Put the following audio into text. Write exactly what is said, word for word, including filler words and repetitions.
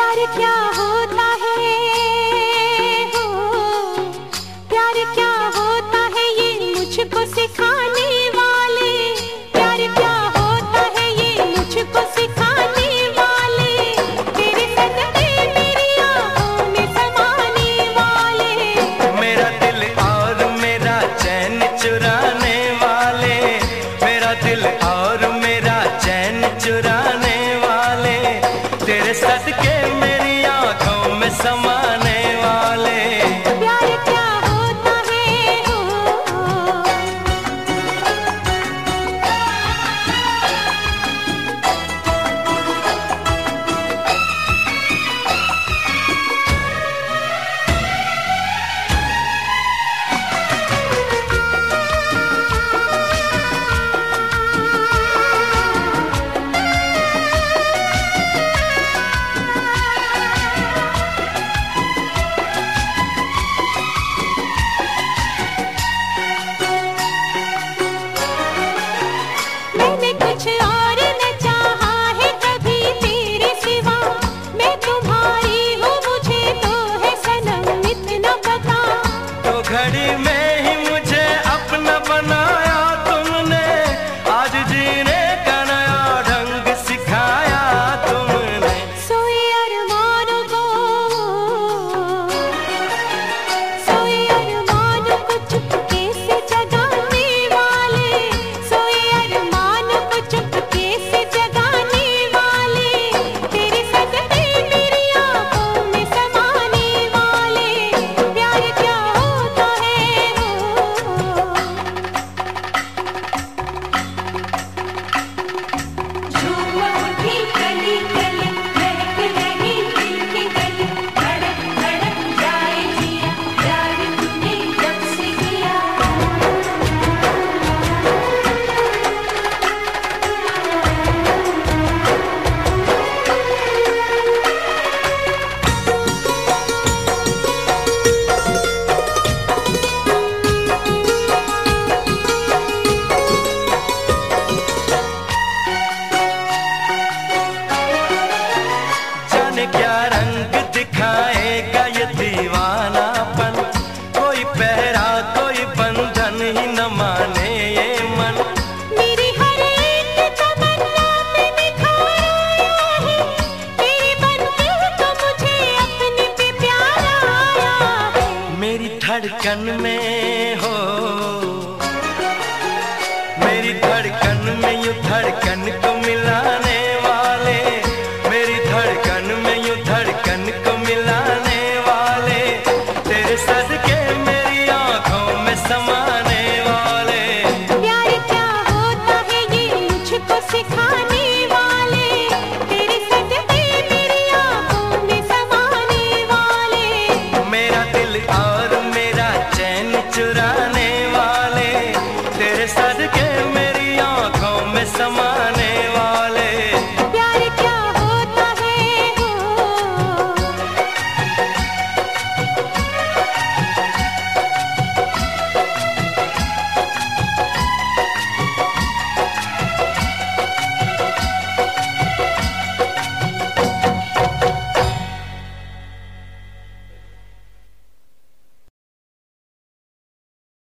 प्यार क्या होता है हो, प्यार क्या होता है ये मुझको सिखाने वाले। प्यार क्या होता है ये मुझको सिखाने वाले, तेरे सदके मेरी आँखों में समाने वाले। मेरा दिल और मेरा चैन चुराने वाले, मेरा दिल और मेरा चैन चुराने वाले, तेरे सदके मेरी आँखों में समाने वाले। प्यार क्या होता है हो, मैंने कुछ और न चाहा है कभी तेरे सिवा। मैं तुम्हारी हूँ मुझे तो है सनम इतना पता। तो घड़ी में ही मुझे अपना बनाया तुमने, आज जीने का नया ढंग सिखाया तुमने। सोए अरमानों को, सोए अरमानों को चुपके से जगाने वाले, सोए अरमानों को चुपके से जगाने वाले, तेरे सदके मेरी आँखों में समाने वाले। प्यार क्या होता है हो, झूम उठी कली कली, महक रही दिल की गली, धड़क धड़क जाए जिया, प्यार तूने जब से किया। जाने क्या रंग दिखाएगा ये दीवानापन, कोई पहरा कोई बंधन ही न माने ये मन। मेरी हर एक तमन्ना में निखार आया है, तेरे बनते तो मुझे अपने पे प्यार आया है। मेरी धड़कन में